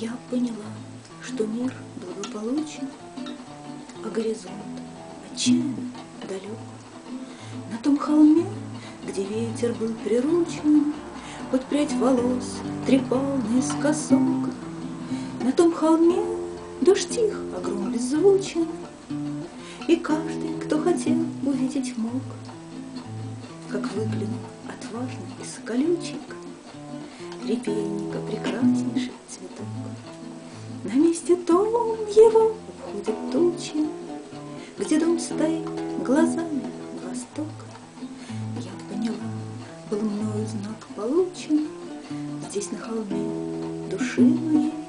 Я поняла, что мир благополучен, а горизонт отчаянно далек. На том холме, где ветер был приручен, хоть прядь волос трепал наискосок. На том холме дождь тих, а гром беззвучен, и каждый, кто хотел, увидеть мог, как выглянул отважно из колючек репейника прекраснейший цветок. На месте дом его уходят тучи, где дом стоит глазами на восток. Я поняла, был мною знак получен, здесь на холме души моей